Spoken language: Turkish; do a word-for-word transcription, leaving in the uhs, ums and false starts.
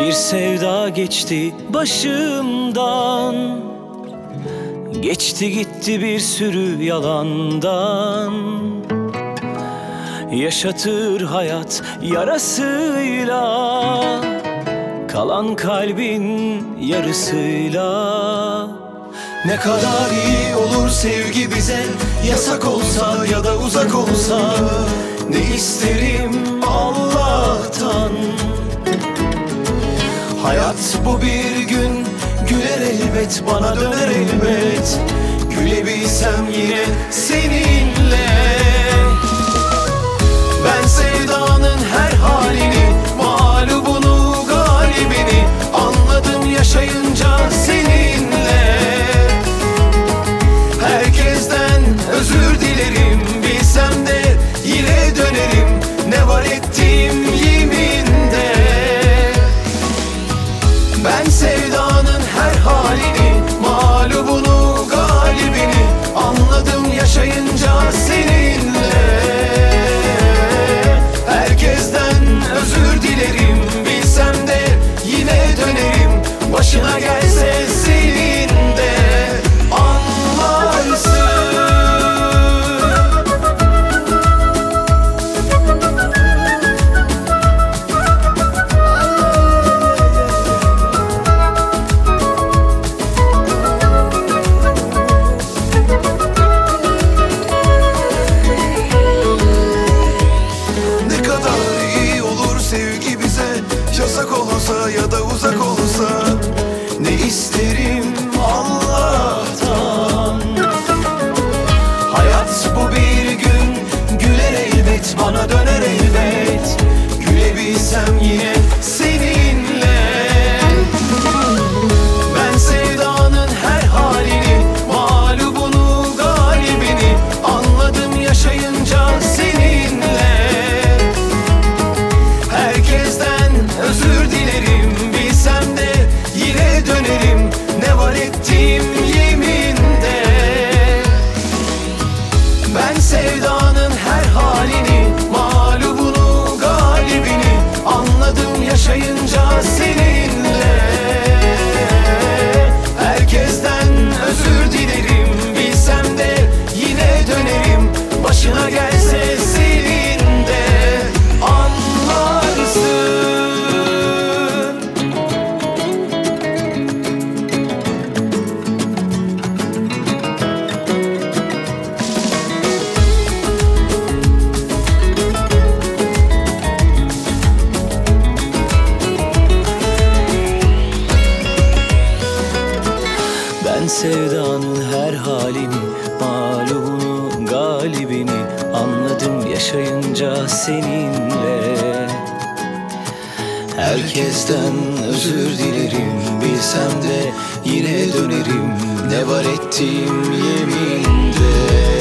Bir sevda geçti başımdan, geçti gitti bir sürü yalandan. Yaşatır hayat yarasıyla, kalan kalbin yarısıyla. Ne kadar iyi olur sevgi bize, yasak olsa ya da uzak olsa. Ne isterim Allah'tan, Hayat bu bir gün güler elbet, bana döner elbet. Gülebilsem yine seninle. Ben sevdanın her halini, mağlubunu galibini anladım yaşayınca seninle. Herkesten özür dilerim, bilsem de yine dönerim. Ne var ettiğim yeminde. Ben sevdanın her halini, mağlubunu galibini anladım yaşayınca seninle. Herkesten özür dilerim, bilsem de yine dönerim. Başına gelse senin de anlarsın. Ne kadar iyi olur sevgi bize, yasak olsa ya da uzak olsa. Ne isterim Allah'tan, hayat bu bir gün güler elbet, bana döner elbet. Gülebilsem yine seninle. Ben sevdanın her halini, mağlubunu galibini anladım yaşayınca seninle. Herkesten özür dilerim, bilsem de yine dönerim. Ne var ettiğim yeminde. Ben sevdanın her halini, mağlubunu galibini anladım yaşayınca seninle. Herkesten özür dilerim, bilsem de yine dönerim. Başına gelse senin de anlarsın. ben sevdanın her halini, mağlubunu galibini anladım yaşayınca seninle. Herkesten özür dilerim, bilsem de yine dönerim. Ne var ettiğim yeminde.